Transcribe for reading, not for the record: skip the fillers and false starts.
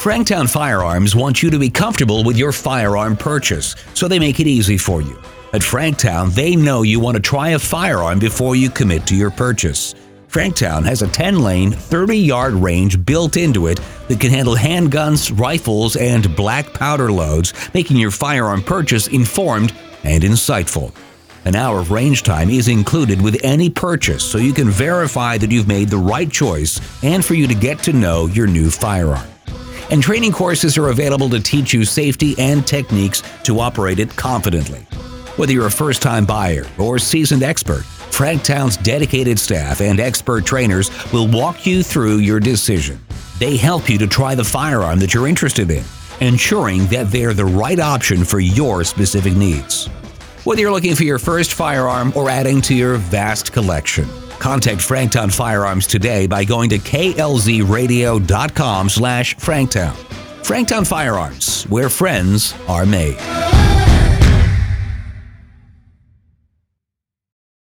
Franktown Firearms wants you to be comfortable with your firearm purchase, so they make it easy for you. At Franktown, they know you want to try a firearm before you commit to your purchase. Franktown has a 10-lane, 30-yard range built into it that can handle handguns, rifles, and black powder loads, making your firearm purchase informed and insightful. An hour of range time is included with any purchase, so you can verify that you've made the right choice and for you to get to know your new firearm. And training courses are available to teach you safety and techniques to operate it confidently. Whether you're a first-time buyer or seasoned expert, Franktown's dedicated staff and expert trainers will walk you through your decision. They help you to try the firearm that you're interested in, ensuring that they're the right option for your specific needs. Whether you're looking for your first firearm or adding to your vast collection, contact Franktown Firearms today by going to klzradio.com/Franktown. Franktown Firearms, where friends are made.